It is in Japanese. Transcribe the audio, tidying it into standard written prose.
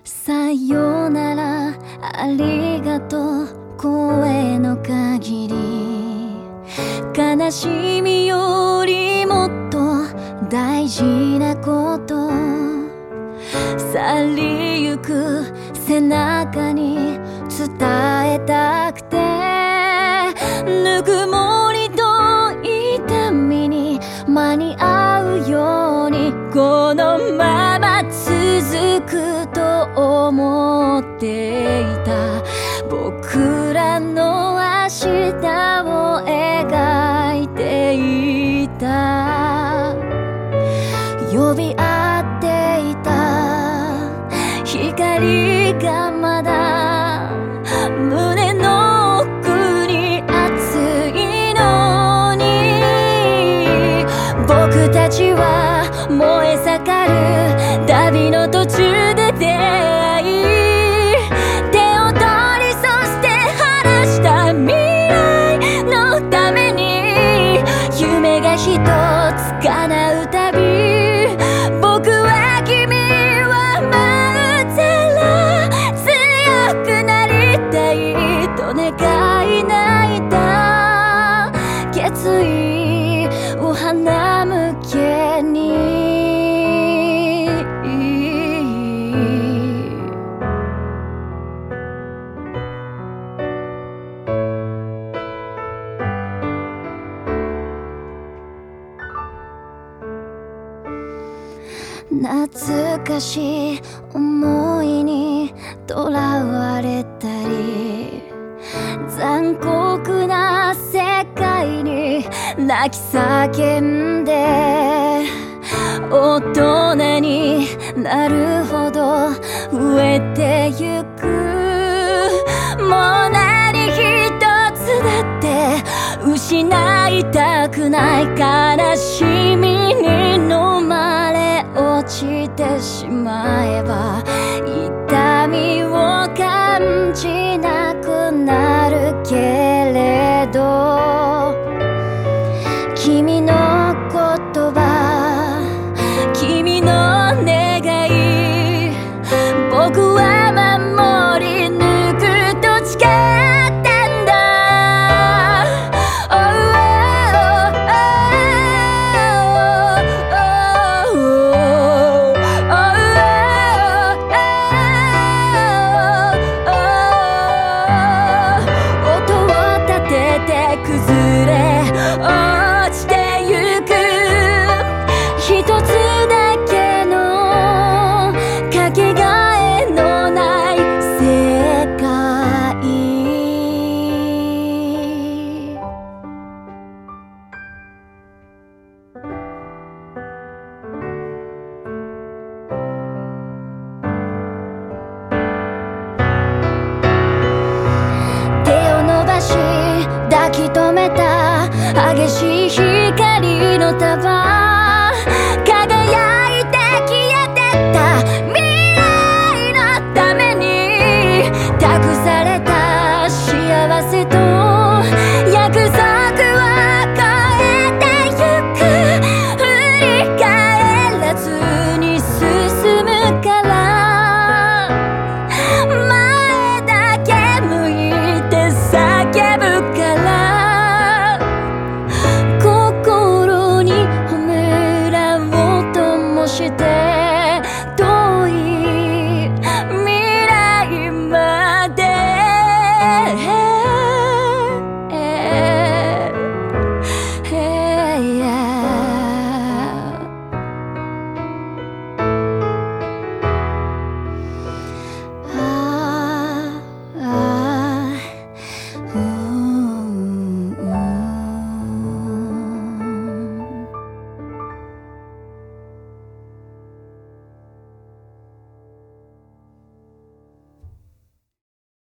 さよならありがとう声の限り、悲しみよりもっと大事なこと、去りゆく背中に伝えたくて、ぬくもりと痛みに間に合うようにこのまま続くと思っていた。僕らの明日を描いていた。呼び合っていた光がまだ胸の奥に熱いのに、僕たちは燃え盛る旅の途中で出会い、手を取りそして話した未来のために、夢が一つ叶うたび、僕は君は待ってら強くなりたいと願い泣いた決意を花向けに、懐かしい思いにとらわれたり、残酷な世界に泣き叫んで、大人になるほど増えてゆく。もう何一つだって失いたくない、悲しみに飲まれ落ちてしまえば痛みを感じなくなるけれど、君の言葉、君の願い、僕は守り抜くと誓ったんだ。音を立てて崩れ落ちてゆく、一つだけのかけがえのない世界。手を伸ばし抱き留めた激しい